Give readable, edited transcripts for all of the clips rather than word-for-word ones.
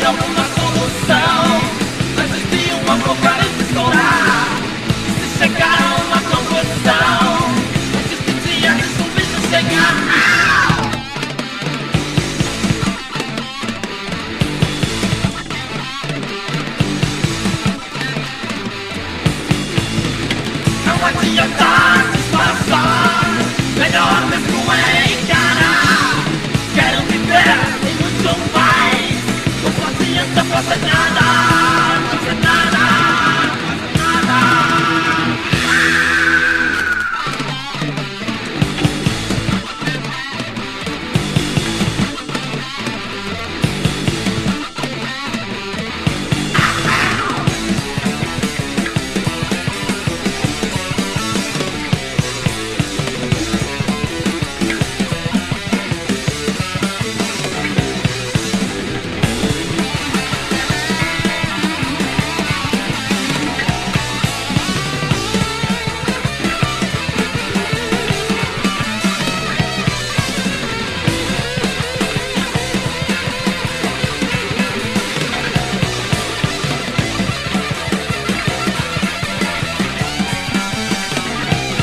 existir alguma solução, mas existe uma boca de estourar. E se chegar a uma conclusão, existe dia que o bicho chegar. Não adianta disfarçar, melhor mesmo é encarar. Quero viver e muito mais, não adianta fazer nada, fazer nada, fazer nada.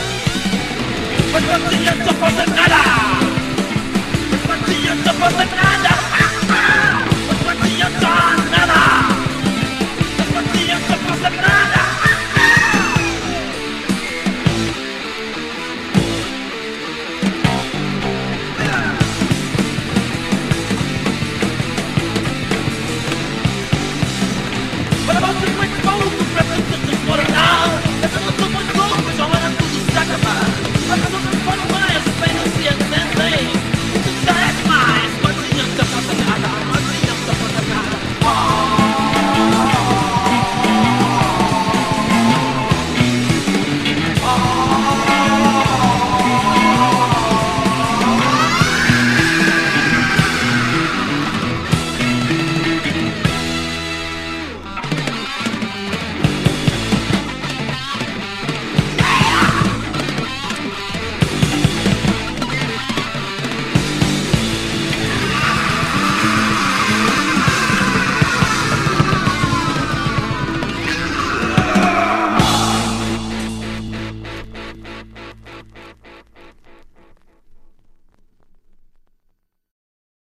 Não adianta fazer nada, não adianta fazer nada.